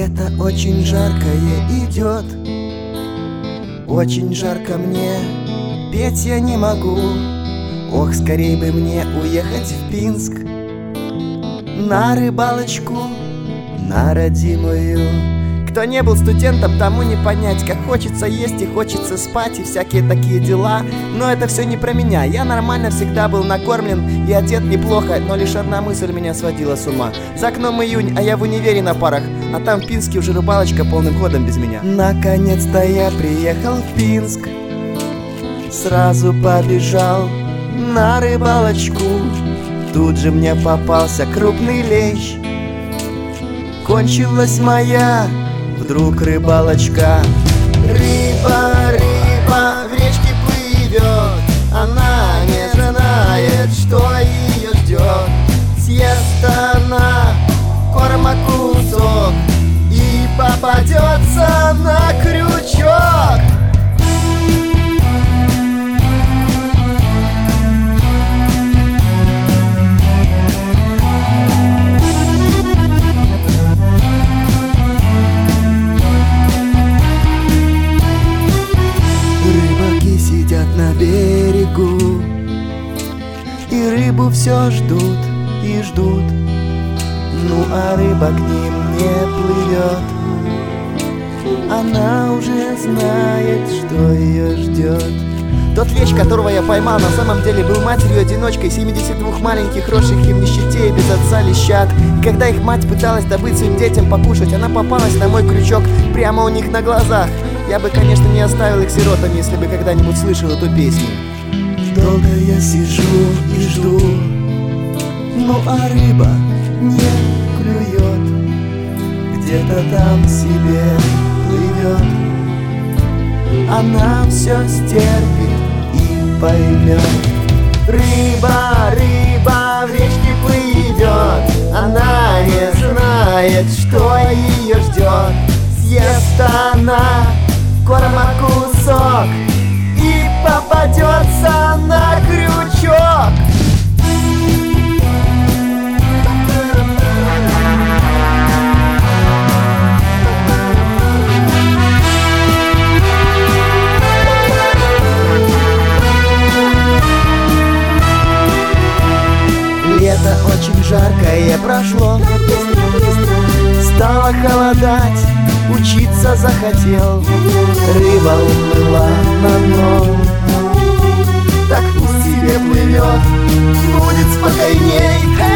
Лето очень жаркое идет, очень жарко мне, петь я не могу. Ох, скорей бы мне уехать в Пинск на рыбалочку, на родимую. Кто не был студентом, тому не понять, как хочется есть и хочется спать и всякие такие дела. Но это все не про меня, я нормально всегда был накормлен и одет неплохо, но лишь одна мысль меня сводила с ума. За окном июнь, а я в универе на парах, а там в Пинске уже рыбалочка полным ходом без меня. Наконец-то я приехал в Пинск, сразу побежал на рыбалочку. Тут же мне попался крупный лещ, кончилась моя вдруг рыбалочка. Рыба, рыба в речке плывет, она не знает, что ее ждет. Съест она корма кусок и попадется на крючок. На берегу и рыбу все ждут и ждут, ну а рыба к ним не плывет. Она уже знает, что ее ждет. Тот лещ, которого я поймал, на самом деле был матерью-одиночкой 72 маленьких, росших в нищете и без отца лещат. И когда их мать пыталась добыть своим детям покушать, она попалась на мой крючок прямо у них на глазах. Я бы, конечно, не оставил их сиротами, если бы когда-нибудь слышал эту песню. Долго я сижу и жду, ну а рыба не клюет. Где-то там себе плывет, она все стерпит и поймет. Рыба, рыба в речке плывет, она не знает, что ее ждет. Съест она корма кусок и попадется на крючок. Лето очень жаркое прошло, стало холодать, учиться захотел. Рыба уплыла на дно, так пусть себе плывет, будет спокойней.